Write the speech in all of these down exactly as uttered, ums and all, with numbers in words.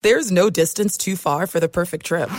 There's no distance too far for the perfect trip.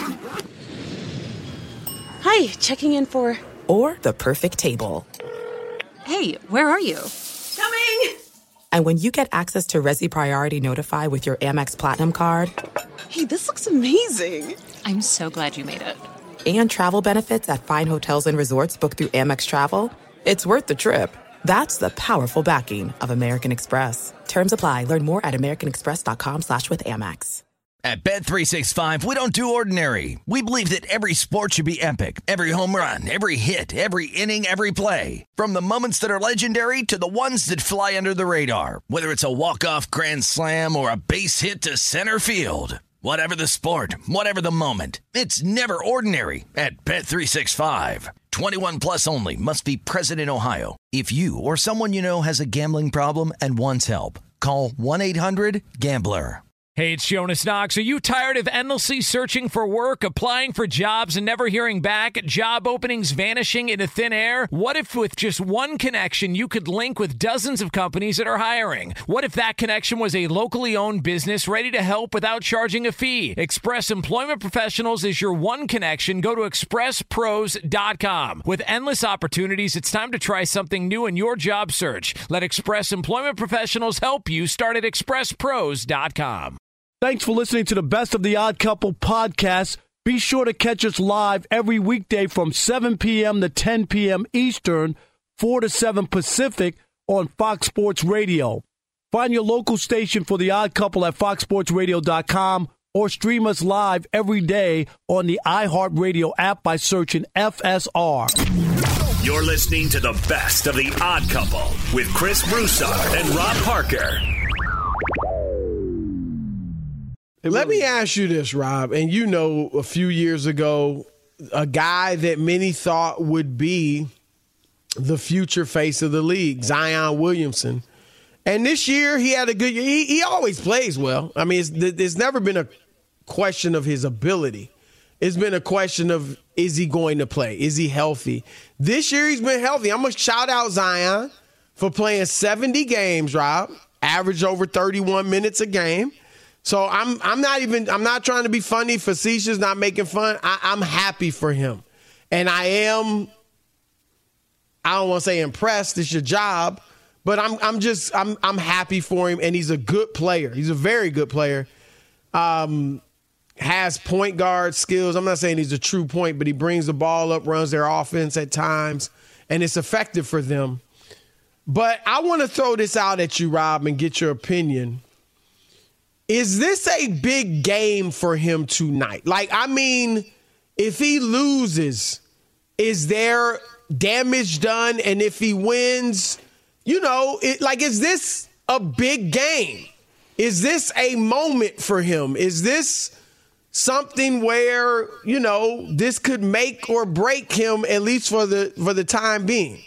Hi, checking in for... Or the perfect table. Hey, where are you? Coming! And when you get access to Resi Priority Notify with your Amex Platinum card... Hey, this looks amazing. I'm so glad you made it. And travel benefits at fine hotels and resorts booked through Amex Travel, it's worth the trip. That's the powerful backing of American Express. Terms apply. Learn more at americanexpress.com slash with Amex. At Bet three sixty-five, we don't do ordinary. We believe that every sport should be epic. Every home run, every hit, every inning, every play. From the moments that are legendary to the ones that fly under the radar. Whether it's a walk-off grand slam or a base hit to center field. Whatever the sport, whatever the moment, it's never ordinary at Bet three sixty-five. twenty-one plus only. Must be present in Ohio. If you or someone you know has a gambling problem and wants help, call one eight hundred gambler. Hey, it's Jonas Knox. Are you tired of endlessly searching for work, applying for jobs, and never hearing back? Job openings vanishing into thin air? What if with just one connection, you could link with dozens of companies that are hiring? What if that connection was a locally owned business ready to help without charging a fee? Express Employment Professionals is your one connection. Go to express pros dot com. With endless opportunities, it's time to try something new in your job search. Let Express Employment Professionals help you. Start at express pros dot com. Thanks for listening to the Best of the Odd Couple podcast. Be sure to catch us live every weekday from seven p.m. to ten p.m. Eastern, four to seven Pacific on Fox Sports Radio. Find your local station for The Odd Couple at fox sports radio dot com or stream us live every day on the iHeartRadio app by searching F S R. You're listening to the Best of the Odd Couple with Chris Broussard and Rob Parker. Let me ask you this, Rob, and you know a few years ago, a guy that many thought would be the future face of the league, Zion Williamson. And this year he had a good year. He, he always plays well. I mean, it's, there's never been a question of his ability. It's been a question of, is he going to play? Is he healthy? This year he's been healthy. I'm going to shout out Zion for playing seventy games, Rob, average over thirty-one minutes a game. So I'm I'm not even I'm not trying to be funny, facetious, not making fun. I, I'm happy for him, and I am. I don't want to say impressed. It's your job, but I'm I'm just I'm I'm happy for him, and he's a good player. He's a very good player. Um, has point guard skills. I'm not saying he's a true point, but he brings the ball up, runs their offense at times, and it's effective for them. But I want to throw this out at you, Rob, and get your opinion. Is this a big game for him tonight? Like, I mean, if he loses, is there damage done? And if he wins, you know, it, like, is this a big game? Is this a moment for him? Is this something where, you know, this could make or break him, at least for the for the time being?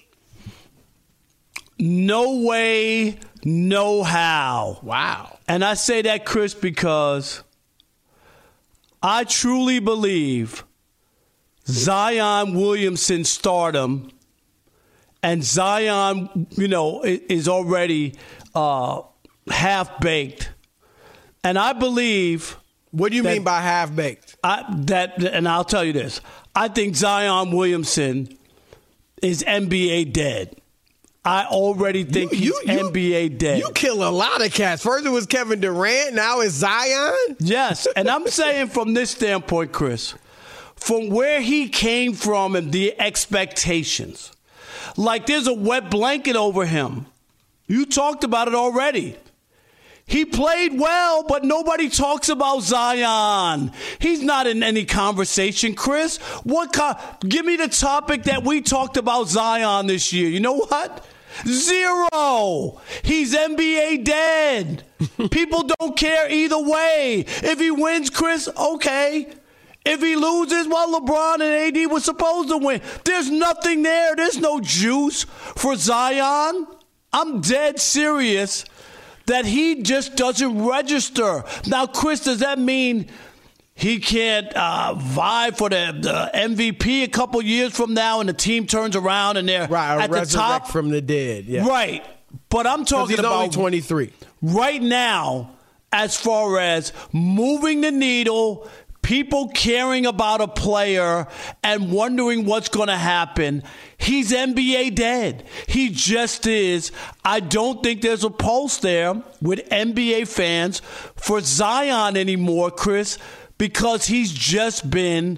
No way, no how. Wow. And I say that, Chris, because I truly believe Zion Williamson's stardom and Zion, you know, is already uh, half-baked. And I believe... What do you mean by half-baked? I, that, and I'll tell you this. I think Zion Williamson is N B A dead. I already think you, he's you, N B A dead. You kill a lot of cats. First it was Kevin Durant, now it's Zion? Yes, and I'm saying from this standpoint, Chris, from where he came from and the expectations, like there's a wet blanket over him. You talked about it already. He played well, but nobody talks about Zion. He's not in any conversation, Chris. What? Co- Give me the topic that we talked about Zion this year. You know what? Zero. He's N B A dead. People don't care either way. If he wins, Chris, okay. If he loses, well, LeBron and A D were supposed to win. There's nothing there. There's no juice for Zion. I'm dead serious that he just doesn't register. Now, Chris, does that mean he can't uh, vie for the, the M V P a couple years from now and the team turns around and they're right, at the top? From the dead, yeah. Right. But I'm talking he's about only twenty-three. Right now, as far as moving the needle, people caring about a player and wondering what's going to happen. He's N B A dead. He just is. I don't think there's a pulse there with N B A fans for Zion anymore, Chris, because he's just been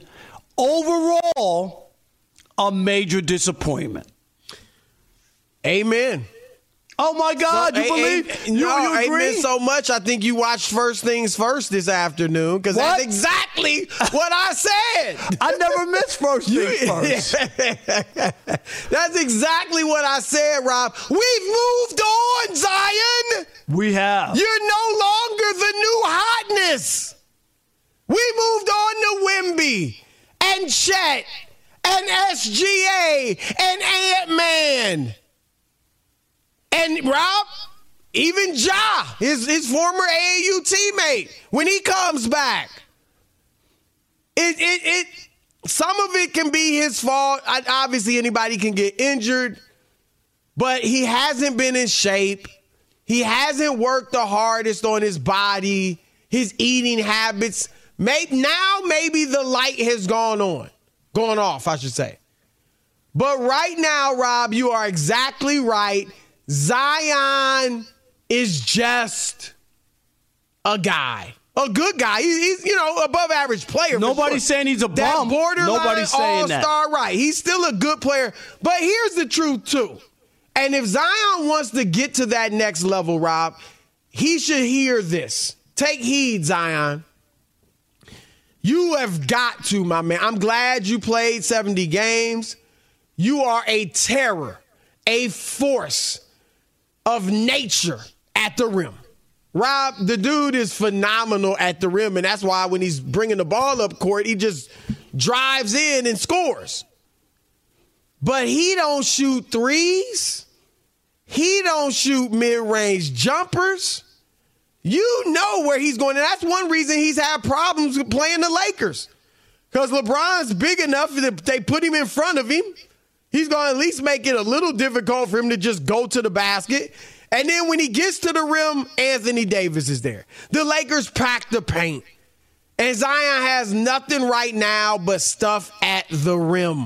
overall a major disappointment. Amen. Oh, my God, so, you believe? A, a, you, no, you agree? Amen so much, I think you watched First Things First this afternoon, because that's exactly what I said. I never missed First Things First. That's exactly what I said, Rob. We've moved on, Zion. We have. You're no longer the new hotness. We moved on to Wemby and Chet and S G A and Ant-Man. And Rob, even Ja, his, his former A A U teammate, when he comes back, it it it some of it can be his fault. I, obviously, anybody can get injured, but he hasn't been in shape. He hasn't worked the hardest on his body, his eating habits. Maybe now, maybe the light has gone on, gone off, I should say. But right now, Rob, you are exactly right. Zion is just a guy, a good guy. He, he's, you know, above average player. Nobody's sure. saying he's a bum. That borderline Nobody's saying all-star, that. right. He's still a good player. But here's the truth, too. And if Zion wants to get to that next level, Rob, he should hear this. Take heed, Zion. You have got to, my man. I'm glad you played seventy games. You are a terror, a force of nature at the rim. Rob, the dude is phenomenal at the rim, and that's why when he's bringing the ball up court, he just drives in and scores. But he don't shoot threes. He don't shoot mid-range jumpers. You know where he's going, and that's one reason he's had problems with playing the Lakers. Because LeBron's big enough that they put him in front of him. He's going to at least make it a little difficult for him to just go to the basket. And then when he gets to the rim, Anthony Davis is there. The Lakers pack the paint. And Zion has nothing right now but stuff at the rim.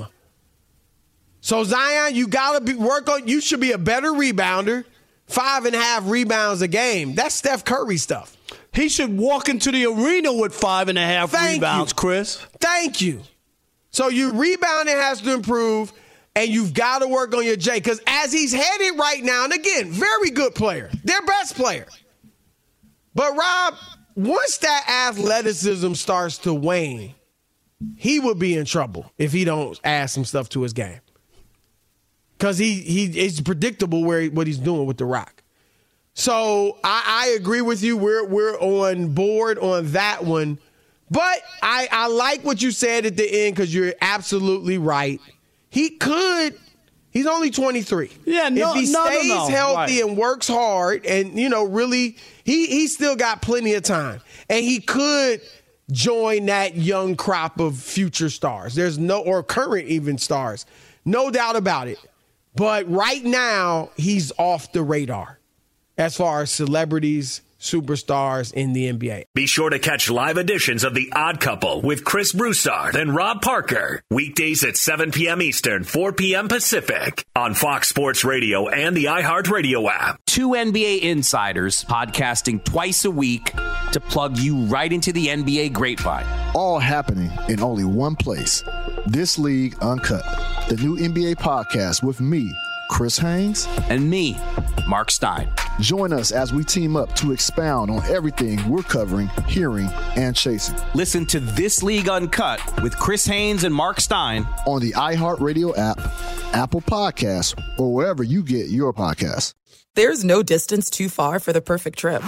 So, Zion, you got to work on – you should be a better rebounder. Five and a half rebounds a game. That's Steph Curry stuff. He should walk into the arena with five and a half Thank rebounds, you. Chris. Thank you. So, your rebounding has to improve. And you've got to work on your J, because as he's headed right now, and again, very good player, their best player. But Rob, once that athleticism starts to wane, he would be in trouble if he don't add some stuff to his game. Because he he it's predictable where he, what he's doing with the Rock. So I, I agree with you. We're we're on board on that one. But I, I like what you said at the end, because you're absolutely right. He could. He's only twenty-three. Yeah, no, if he no, stays no, no. healthy right. and works hard, and you know, really, he he's still got plenty of time, and he could join that young crop of future stars. There's no or current even stars, no doubt about it. But right now, he's off the radar as far as celebrities, superstars in the N B A. Be sure to catch live editions of The Odd Couple with Chris Broussard and Rob Parker. Weekdays at seven p.m. Eastern, four p.m. Pacific on Fox Sports Radio and the iHeartRadio app. Two N B A insiders podcasting twice a week to plug you right into the N B A grapevine. All happening in only one place. This League Uncut, the new N B A podcast with me, Chris Haynes, and me, Mark Stein. Join us as we team up to expound on everything we're covering, hearing, and chasing. Listen to This League Uncut with Chris Haynes and Mark Stein on the iHeartRadio app, Apple Podcasts, or wherever you get your podcasts. There's no distance too far for the perfect trip.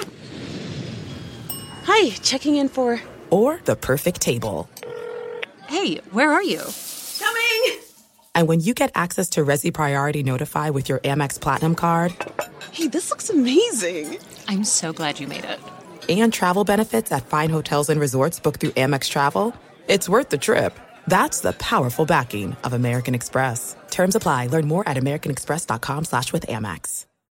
Hi, checking in for... Or the perfect table. Hey, where are you? Coming! And when you get access to Resi Priority Notify with your Amex Platinum card... Hey, this looks amazing. I'm so glad you made it. And travel benefits at fine hotels and resorts booked through Amex Travel, it's worth the trip. That's the powerful backing of American Express. Terms apply. Learn more at americanexpress.com slash with Amex.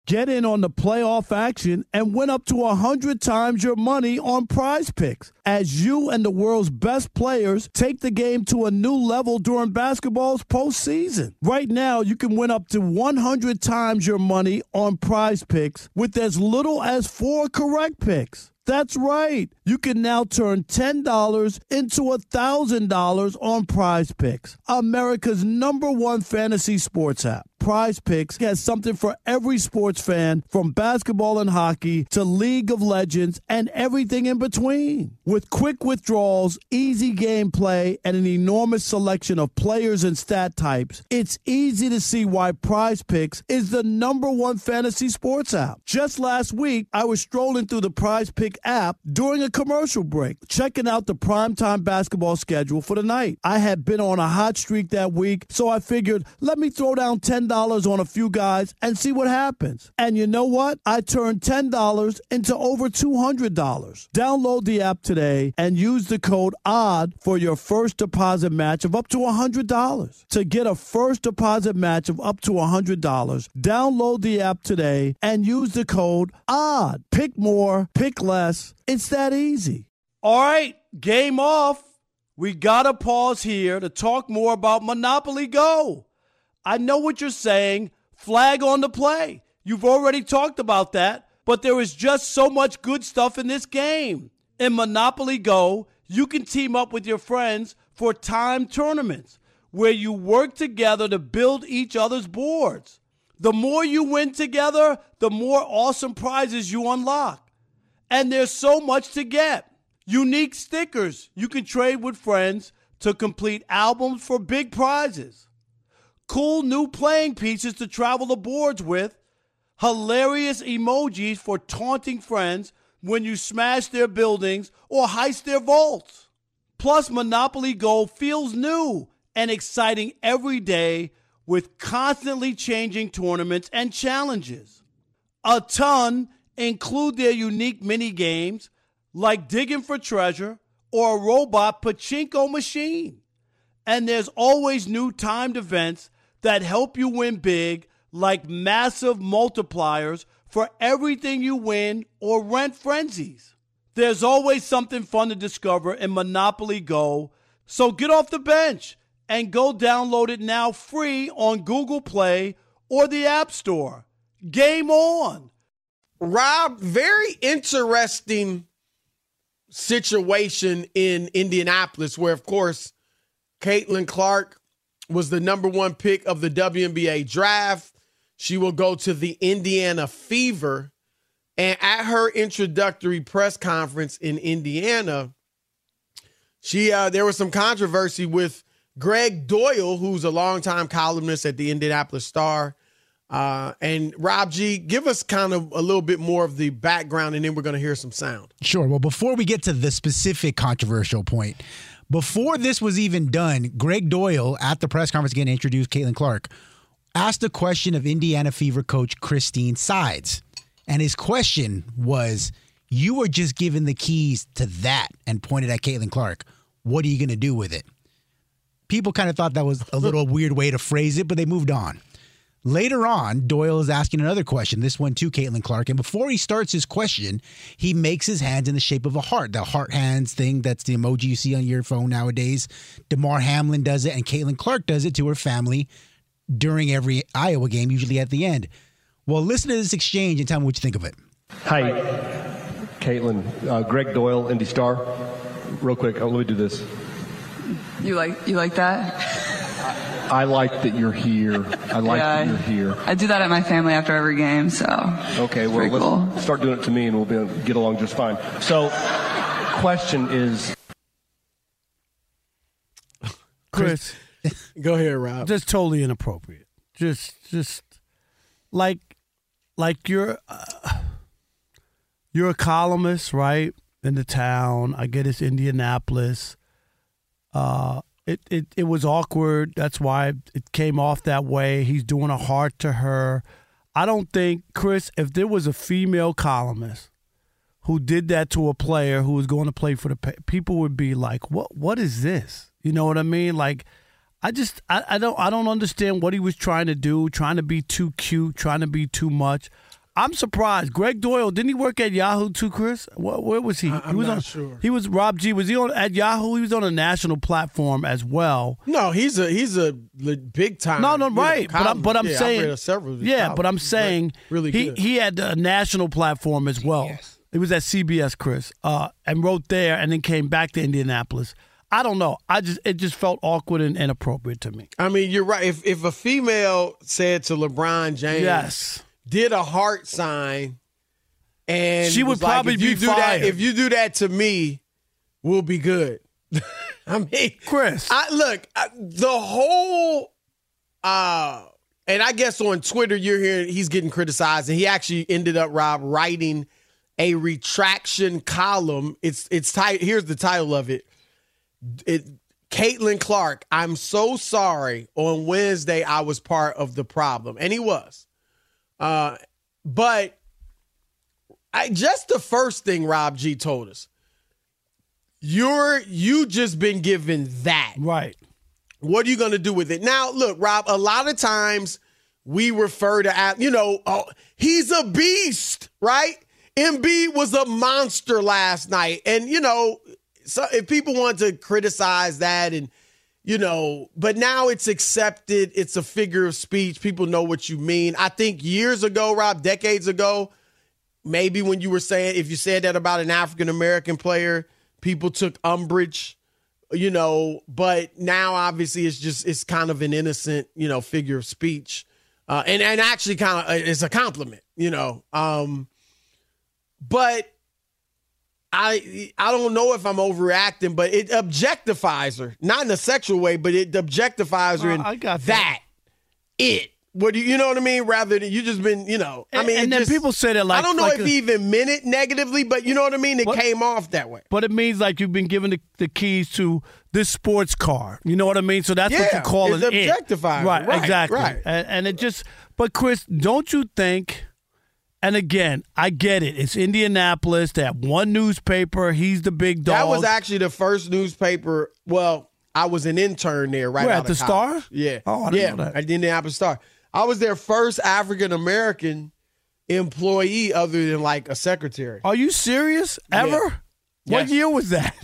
Get in on the playoff action and win up to one hundred times your money on Prize Picks as you and the world's best players take the game to a new level during basketball's postseason. Right now, you can win up to one hundred times your money on Prize Picks with as little as four correct picks. That's right. You can now turn ten dollars into one thousand dollars on Prize Picks, America's number one fantasy sports app. Prize Picks has something for every sports fan, from basketball and hockey to League of Legends and everything in between. With quick withdrawals, easy gameplay, and an enormous selection of players and stat types, it's easy to see why Prize Picks is the number one fantasy sports app. Just last week, I was strolling through the Prize Pick app during a commercial break, checking out the primetime basketball schedule for the night. I had been on a hot streak that week, so I figured, let me throw down ten dollars on a few guys and see what happens. And you know what? I turned ten dollars into over two hundred dollars. Download the app today and use the code O D D for your first deposit match of up to one hundred dollars. To get a first deposit match of up to one hundred dollars, download the app today and use the code O D D. Pick more, pick less. It's that easy. All right, game off. We got to pause here to talk more about Monopoly Go. I know what you're saying. Flag on the play. You've already talked about that, but there is just so much good stuff in this game. In Monopoly Go, you can team up with your friends for timed tournaments where you work together to build each other's boards. The more you win together, the more awesome prizes you unlock. And there's so much to get. Unique stickers you can trade with friends to complete albums for big prizes. Cool new playing pieces to travel the boards with. Hilarious emojis for taunting friends when you smash their buildings or heist their vaults. Plus, Monopoly Go feels new and exciting every day with constantly changing tournaments and challenges. A ton include their unique mini games like digging for treasure or a robot pachinko machine. And there's always new timed events that help you win big, like massive multipliers for everything you win or rent frenzies. There's always something fun to discover in Monopoly Go, so get off the bench and go download it now free on Google Play or the App Store. Game on! Rob, very interesting situation in Indianapolis where, of course, Caitlin Clark was the number one pick of the W N B A draft. She will go to the Indiana Fever. And at her introductory press conference in Indiana, she uh, there was some controversy with Greg Doyle, who's a longtime columnist at the Indianapolis Star. Uh, and Rob G, give us kind of a little bit more of the background, and then we're going to hear some sound. Sure. Well, before we get to the specific controversial point, before this was even done, Greg Doyle, at the press conference again, introduced Caitlin Clark, asked a question of Indiana Fever coach Christine Sides. And his question was, you were just given the keys to that, and pointed at Caitlin Clark. What are you going to do with it? People kind of thought that was a little weird way to phrase it, but they moved on. Later on, Doyle is asking another question, this one to Caitlin Clark, and before he starts his question, he makes his hands in the shape of a heart, the heart hands thing, that's the emoji you see on your phone nowadays. DeMar Hamlin does it, and Caitlin Clark does it to her family during every Iowa game, usually at the end. Well, listen to this exchange and tell me what you think of it. Hi, Caitlin. Uh, Greg Doyle, Indy Star. Real quick, oh, let me do this. You like you like that? I like that you're here. I like yeah, that you're here. I do that at my family after every game, so. Okay, well, let's cool. start doing it to me and we'll be able to get along just fine. So, question is. Chris, go ahead, Rob. Just totally inappropriate. Just, just like, like you're, uh, you're a columnist, right? In the town. I get it's Indianapolis. Uh, It, it it was awkward. That's why it came off that way. He's doing a heart to her. I don't think, Chris, if there was a female columnist who did that to a player who was going to play for the – people would be like, what what is this? You know what I mean? Like, I just I, I don't I don't understand what he was trying to do, trying to be too cute, trying to be too much. I'm surprised. Greg Doyle, didn't he work at Yahoo too, Chris? Where, where was he? I, I'm he was not on, sure. He was Rob G. Was he on at Yahoo? He was on a national platform as well. No, he's a he's a big time. No, no, right. Know, but I'm, but I'm yeah, saying, I've read several of his yeah, columns. but I'm saying really he good. he had a national platform as well. Yes. It was at C B S, Chris, uh, and wrote there, and then came back to Indianapolis. I don't know. I just it just felt awkward and inappropriate to me. I mean, you're right. If if a female said to LeBron James, yes, did a heart sign. And she would like, probably if you be do fired. that. If you do that to me, we'll be good. I mean, Chris, I, look, I, the whole, uh, and I guess on Twitter you're hearing he's getting criticized, and he actually ended up Rob writing a retraction column. It's it's tight. Here's the title of it. It. Caitlin Clark, I'm so sorry. On Wednesday, I was part of the problem, and he was. Uh, but. I, just the first thing Rob G told us, you're you just been given that. Right. What are you going to do with it? Now, look, Rob, a lot of times we refer to, you know, oh, he's a beast, right? Embiid was a monster last night. And, you know, so if people want to criticize that and, you know, but now it's accepted. It's a figure of speech. People know what you mean. I think years ago, Rob, decades ago, maybe when you were saying, if you said that about an African-American player, people took umbrage, you know, but now obviously it's just, it's kind of an innocent, you know, figure of speech. Uh, and, and actually kind of, it's a compliment, you know. Um, but I, I don't know if I'm overreacting, but it objectifies her, not in a sexual way, but it objectifies her uh, in I got that. that, it. What do you, you know what I mean? Rather than you just been, you know, I mean, and then just, people say that like I don't know like if a, he even meant it negatively, but you know what I mean? It what, came off that way. But it means like you've been given the, the keys to this sports car. You know what I mean? So that's yeah, what you call it's it. Objectifying. Right, right, exactly. Right. And, and it just, but Chris, don't you think, and again, I get it. It's Indianapolis. They have one newspaper. He's the big dog. That was actually the first newspaper. Well, I was an intern there right Where, out at the of college. Star? Yeah. Oh, I didn't yeah, know that. at the Indianapolis Star. I was their first African-American employee other than like a secretary. Are you serious? Ever? Yeah. What Yes. year was that?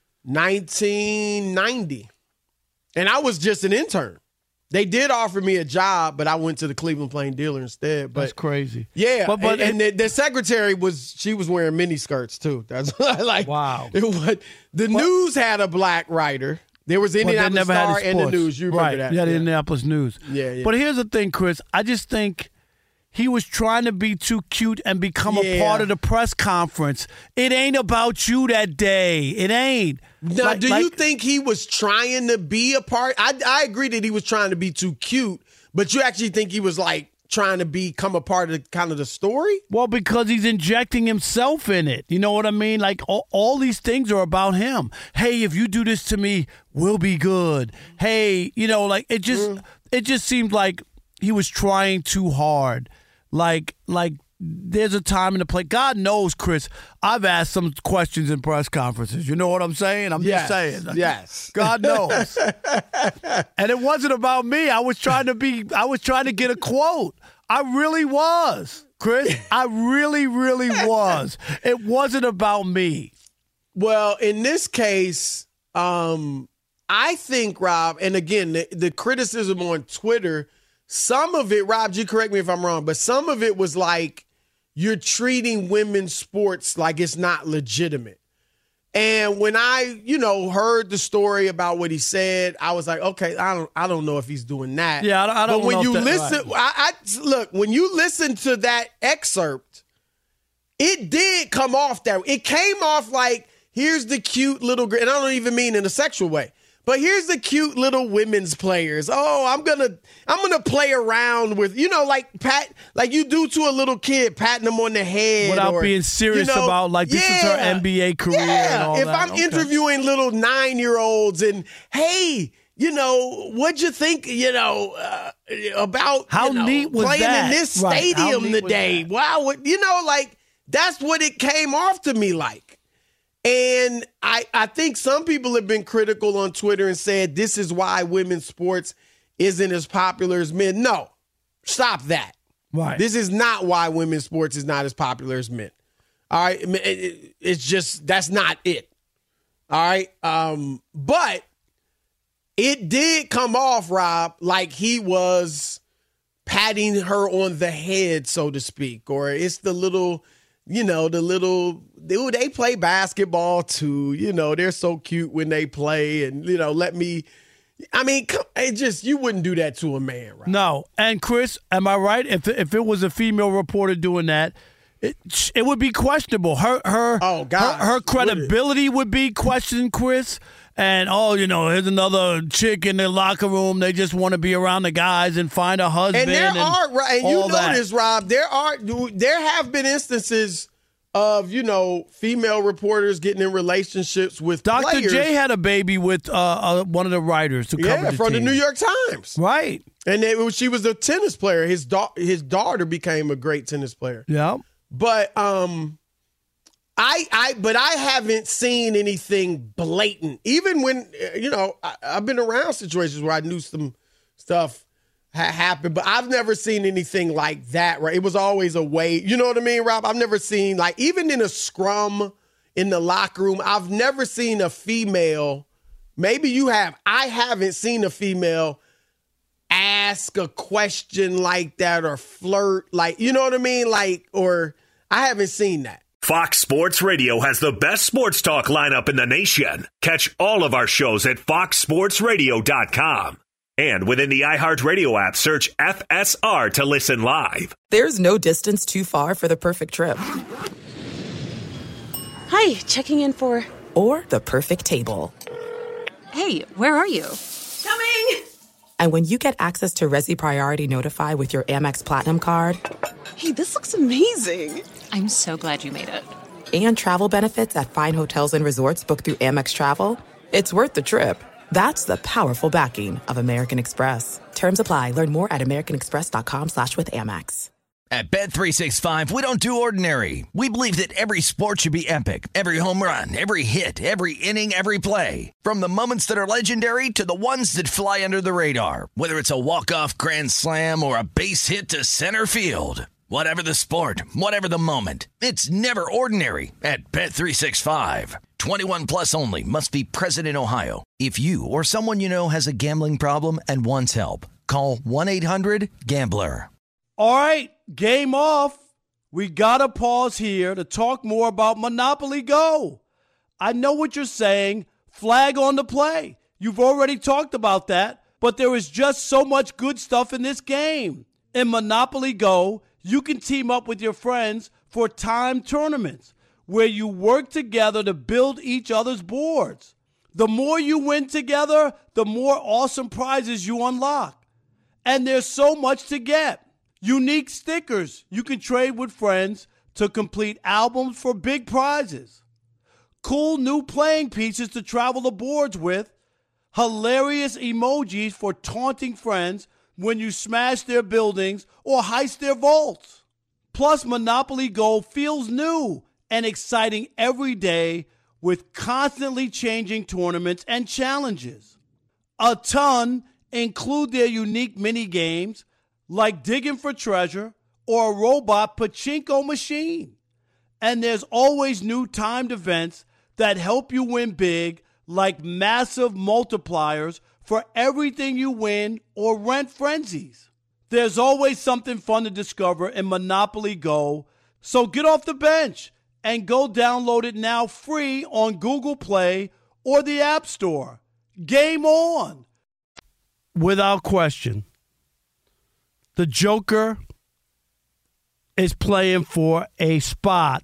nineteen ninety. And I was just an intern. They did offer me a job, but I went to the Cleveland Plain Dealer instead. But That's crazy. Yeah, But- but and, and the, the secretary was she was wearing mini skirts too. That's like Wow. It was, the news had a black writer. There was But they Indianapolis never had Star the and the sports. news. You remember right. that? Yeah, the yeah. Indianapolis News. Yeah, yeah. But here's the thing, Chris. I just think he was trying to be too cute and become a Yeah. part of the press conference. It ain't about you that day. It ain't. Now, Like- do like- you think he was trying to be a part? I, I agree that he was trying to be too cute, but you actually think he was like trying to become a part of the, kind of the story? Well, because he's injecting himself in it. You know what I mean? Like, all, all these things are about him. Hey, if you do this to me, we'll be good. Hey, you know, like, it just, Mm. it just seemed like he was trying too hard. Like, like, there's a time in the play. God knows, Chris, I've asked some questions in press conferences. You know what I'm saying? I'm Yes, just saying. yes. God knows. And it wasn't about me. I was trying to be, I was trying to get a quote. I really was, Chris. I really, really was. It wasn't about me. Well, in this case, um, I think, Rob, and again, the, the criticism on Twitter, some of it, Rob, you correct me if I'm wrong, but some of it was like you're treating women's sports like it's not legitimate. And when I, you know, heard the story about what he said, I was like, okay, I don't, I don't know if he's doing that. Yeah, I don't- I don't But when know if you that- listen, right. I, I look when you listen to that excerpt, it did come off that. It came off like here's the cute little, gr- and I don't even mean in a sexual way. But here's the cute little women's players. Oh, I'm gonna, I'm gonna play around with, you know, like pat, like you do to a little kid, patting them on the head, Without or, being serious you know, about, like, this is her yeah, N B A career Yeah. and all if that. I'm Okay. interviewing little nine year olds and hey, you know, what'd you think, you know, uh, about How you know, neat was playing that? in this Right. How stadium neat was today? that? Wow, what, you know, like that's what it came off to me like. And I, I think some people have been critical on Twitter and said this is why women's sports isn't as popular as men. No, stop that. Right. This is not why women's sports is not as popular as men. All right. It's just, that's not it. All right. Um, but it did come off, Rob, like he was patting her on the head, so to speak, or it's the little, you know, the little, they, they play basketball too. You know, they're so cute when they play and, you know, let me, I mean, it just, you wouldn't do that to a man, right? No. And Chris, am I right? If if it was a female reporter doing that, it it would be questionable. Her her oh, God. her, her credibility would, would be questioned, Chris. And, oh, you know, here's another chick in the locker room. They just want to be around the guys and find a husband. And there and are, right, and you know that. this, Rob, there are, there have been instances of, you know, female reporters getting in relationships with Doctor players. J had a baby with uh, uh, one of the writers to cover yeah, the from team. the New York Times. Right. And it, she was a tennis player. His, da- his daughter became a great tennis player. Yeah. But um, I, I, but I haven't seen anything blatant. Even when, you know, I, I've been around situations where I knew some stuff ha- happened, but I've never seen anything like that. Right? It was always a way. You know what I mean, Rob? I've never seen, like, even in a scrum in the locker room, I've never seen a female. Maybe you have. I haven't seen a female ask a question like that or flirt, like, you know what I mean? Like, or I haven't seen that. Fox Sports Radio has the best sports talk lineup in the nation. Catch all of our shows at fox sports radio dot com. And within the iHeartRadio app, search F S R to listen live. There's no distance too far for the perfect trip. Hi, checking in for... Or the perfect table. Hey, where are you? Coming! And when you get access to Resi Priority Notify with your Amex Platinum card... Hey, this looks amazing. I'm so glad you made it. And travel benefits at fine hotels and resorts booked through Amex Travel, it's worth the trip. That's the powerful backing of American Express. Terms apply. Learn more at americanexpress.com slash with Amex. At Bet three sixty-five, we don't do ordinary. We believe that every sport should be epic. Every home run, every hit, every inning, every play. From the moments that are legendary to the ones that fly under the radar. Whether it's a walk-off grand slam or a base hit to center field. Whatever the sport, whatever the moment, it's never ordinary at Bet three sixty-five. twenty-one plus only. Must be present in Ohio. If you or someone you know has a gambling problem and wants help, call one eight hundred gambler. All right, game off. We got to pause here to talk more about Monopoly Go. I know what you're saying. Flag on the play. You've already talked about that, but there is just so much good stuff in this game. In Monopoly Go, you can team up with your friends for timed tournaments where you work together to build each other's boards. The more you win together, the more awesome prizes you unlock. And there's so much to get. Unique stickers you can trade with friends to complete albums for big prizes. Cool new playing pieces to travel the boards with. Hilarious emojis for taunting friends when you smash their buildings or heist their vaults. Plus, Monopoly Go feels new and exciting every day with constantly changing tournaments and challenges. A ton include their unique mini games like digging for treasure or a robot pachinko machine. And there's always new timed events that help you win big, like massive multipliers for everything you win or rent frenzies. There's always something fun to discover in Monopoly Go, so get off the bench and go download it now free on Google Play or the App Store. Game on! Without question, the Joker is playing for a spot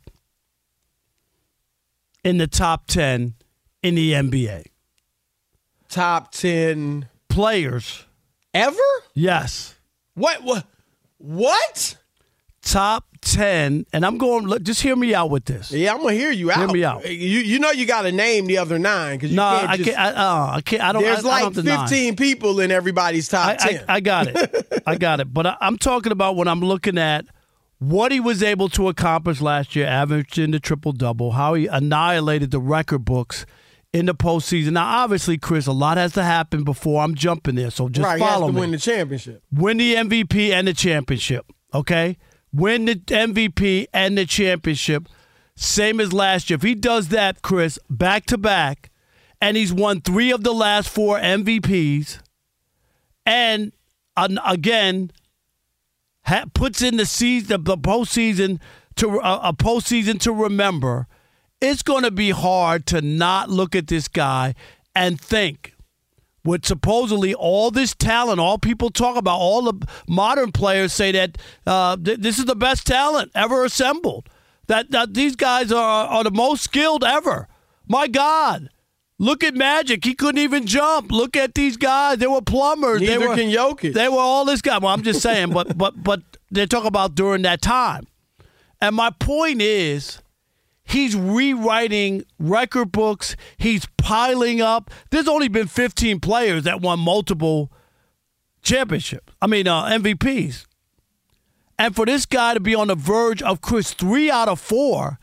in the top ten in the N B A. Top ten players. Ever? Yes. What? What? What? Top ten, and I'm going, look, just hear me out with this. Yeah, I'm going to hear you out. Hear me out. You you know you got to name the other nine. Cause you no, can't I just, can't. I, uh, I can't. I don't. There's I, like I don't deny. fifteen people in everybody's top I, ten. I, I got it. I got it. But I, I'm talking about when I'm looking at what he was able to accomplish last year, averaging the triple-double, how he annihilated the record books in the postseason. Now, obviously, Chris, a lot has to happen before I'm jumping there, so just right, follow he has to me. win the championship. Win the M V P and the championship. okay, win the M V P and the championship, same as last year. If he does that, Chris, back to back, and he's won three of the last four M V Ps, and uh, again ha- puts in the season, the postseason to uh, a postseason to remember, it's going to be hard to not look at this guy and think, with supposedly all this talent, all people talk about, all the modern players say that uh, th- this is the best talent ever assembled. That, that these guys are, are the most skilled ever. My God. Look at Magic. He couldn't even jump. Look at these guys. They were plumbers. Neither they were, can Jokic. They were all this guy. Well, I'm just saying, but but but they're talking about during that time. And my point is, he's rewriting record books. He's piling up. There's only been fifteen players that won multiple championships. I mean, uh, M V Ps. And for this guy to be on the verge of, Chris, three out of four,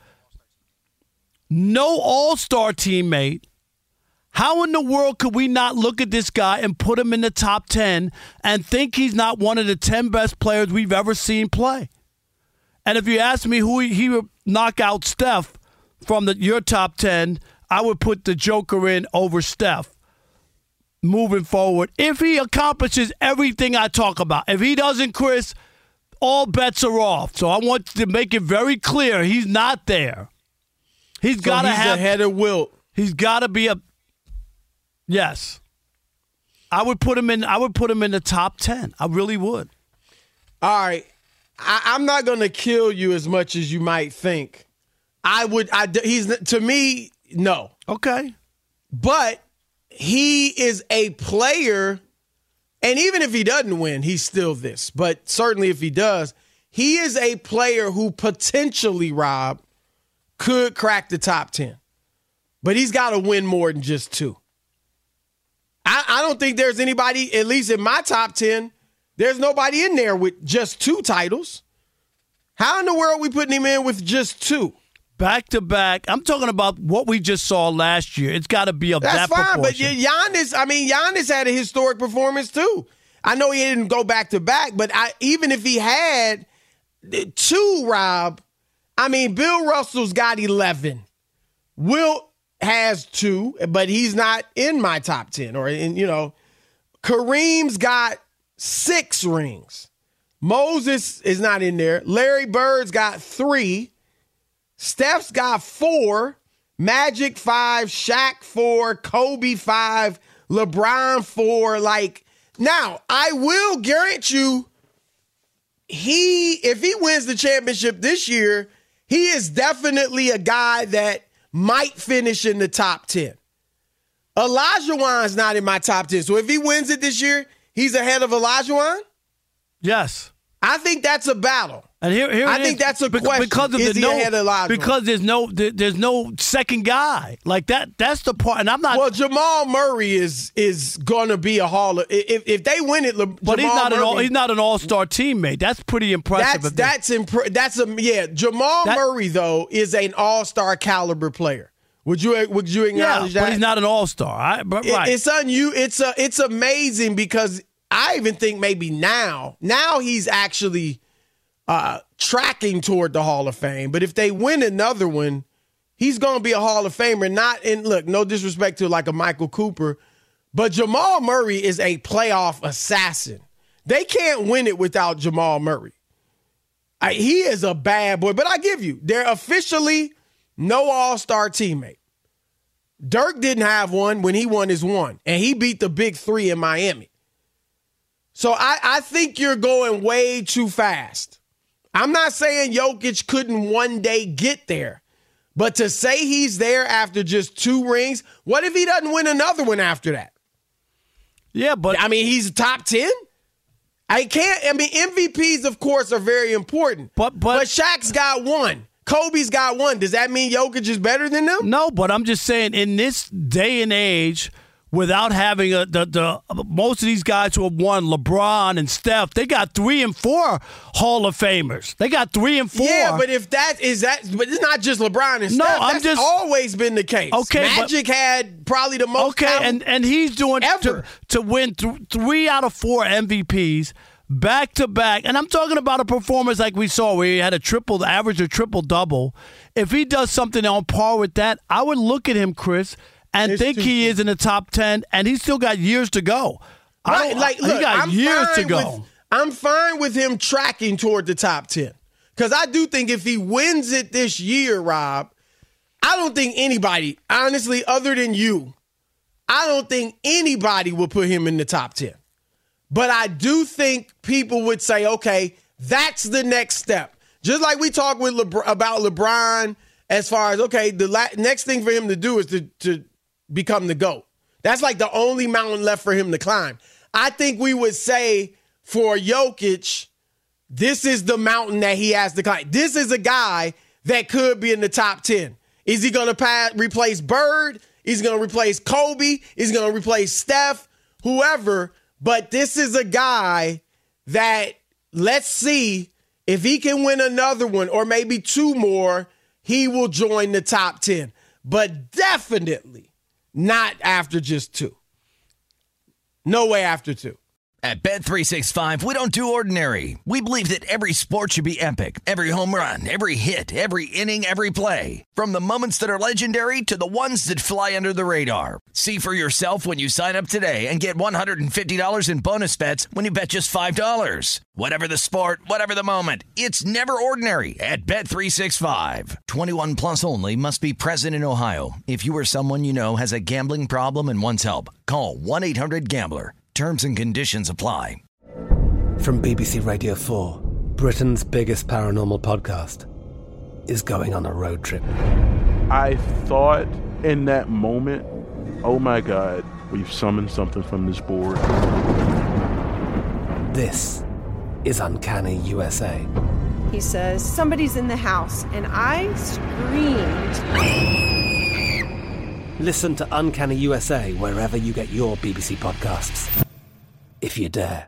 no all-star teammate, how in the world could we not look at this guy and put him in the top ten and think he's not one of the ten best players we've ever seen play? And if you ask me who he, he would knock out Steph from the, your top ten, I would put the Joker in over Steph moving forward. If he accomplishes everything I talk about. If he doesn't, Chris, all bets are off. So I want to make it very clear he's not there. He's so got to he's have ahead of Wilt. He's got to be a yes. I would put him in. I would put him in the top ten. I really would. All right. I, I'm not going to kill you as much as you might think. I would. I, he's to me, no. Okay. But he is a player, and even if he doesn't win, he's still this. But certainly if he does, he is a player who potentially, Rob, could crack the top ten. But he's got to win more than just two. I, I don't think there's anybody, at least in my top ten, there's nobody in there with just two titles. How in the world are we putting him in with just two? Back to back. I'm talking about what we just saw last year. It's got to be of That's that fine, proportion. but Giannis, I mean, Giannis had a historic performance too. I know he didn't go back to back, but I, even if he had two, Rob, I mean, Bill Russell's got eleven. Wilt has two, but he's not in my top ten. Or, in, you know, Kareem's got six rings. Moses is not in there. Larry Bird's got three. Steph's got four. Magic five. Shaq four. Kobe five. LeBron four. Like, now, I will grant you, he, if he wins the championship this year, he is definitely a guy that might finish in the top ten. Olajuwon's not in my top ten. So if he wins it this year, he's ahead of Olajuwon? Yes. I think that's a battle. And here, here I it think is. that's a Be- question. Because of is the he no, ahead of Olajuwon? because there's no there, there's no second guy like that. That's the part. And I'm not. Well, Jamal Murray is is going to be a Hall of. If if they win it, Le, but Jamal he's not Murray, an all, he's not an all star teammate. That's pretty impressive. That's that's impre- That's a yeah. Jamal that, Murray though is an all star caliber player. Would you would you acknowledge yeah, that? But he's not an all star. But right. It, it's un you. It's a it's amazing because I even think maybe now now he's actually uh, tracking toward the Hall of Fame. But if they win another one, he's going to be a Hall of Famer. Not in look, no disrespect to like a Michael Cooper, but Jamal Murray is a playoff assassin. They can't win it without Jamal Murray. I, he is a bad boy. But I give you, they're officially no all-star teammate. Dirk didn't have one when he won his one, and he beat the big three in Miami. So I, I think you're going way too fast. I'm not saying Jokic couldn't one day get there, but to say he's there after just two rings, what if he doesn't win another one after that? Yeah, but I mean, he's top ten. I can't. I mean, M V Ps, of course, are very important. But but, but Shaq's got one. Kobe's got one. Does that mean Jokic is better than them? No, but I'm just saying in this day and age, without having a, the, the most of these guys who have won, LeBron and Steph, they got three and four Hall of Famers. They got three and four. Yeah, but if that is that, but it's not just LeBron and Steph. No, I'm That's just always been the case. Okay, Magic but, had probably the most. Okay, and and he's doing ever to, to win th- three out of four M V Ps back to back, and I'm talking about a performance like we saw where he had a triple, average or triple double. If he does something on par with that, I would look at him, Chris, and It's think too- he is in the top ten, and he's still got years to go. I Right, don't- like, he look, got I'm years to fine go. with- I'm fine with him tracking toward the top ten. Because I do think if he wins it this year, Rob, I don't think anybody, honestly, other than you, I don't think anybody will put him in the top ten. But I do think people would say, okay, that's the next step. Just like we talked with Lebr- about LeBron as far as, okay, the la- next thing for him to do is to, to become the GOAT. That's like the only mountain left for him to climb. I think we would say for Jokic, this is the mountain that he has to climb. This is a guy that could be in the top ten. Is he going to pass, replace Bird? Is he going to replace Kobe? Is he going to replace Steph? Whoever. But this is a guy that, let's see, if he can win another one or maybe two more, he will join the top ten. But definitely not after just two. No way after two. At Bet three sixty-five, we don't do ordinary. We believe that every sport should be epic. Every home run, every hit, every inning, every play. From the moments that are legendary to the ones that fly under the radar. See for yourself when you sign up today and get one hundred fifty dollars in bonus bets when you bet just five dollars. Whatever the sport, whatever the moment, it's never ordinary at Bet three sixty-five. twenty-one plus only. Must be present in Ohio. If you or someone you know has a gambling problem and wants help, call one eight hundred gambler. Terms and conditions apply. From B B C Radio four, Britain's biggest paranormal podcast is going on a road trip. I thought in that moment, oh my God, we've summoned something from this board. This is Uncanny U S A. He says, somebody's in the house, and I screamed. Listen to Uncanny U S A wherever you get your B B C podcasts, if you dare.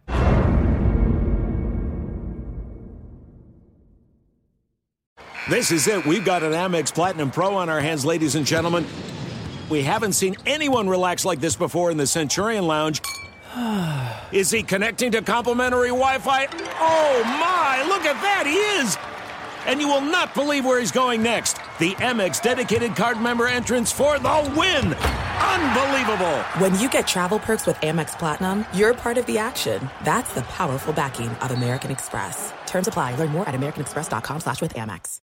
This is it. We've got an Amex Platinum Pro on our hands, ladies and gentlemen. We haven't seen anyone relax like this before in the Centurion Lounge. Is he connecting to complimentary Wi-Fi? Oh, my! Look at that! He is! And you will not believe where he's going next. The Amex dedicated card member entrance for the win. Unbelievable. When you get travel perks with Amex Platinum, you're part of the action. That's the powerful backing of American Express. Terms apply. Learn more at americanexpress.com slash with Amex.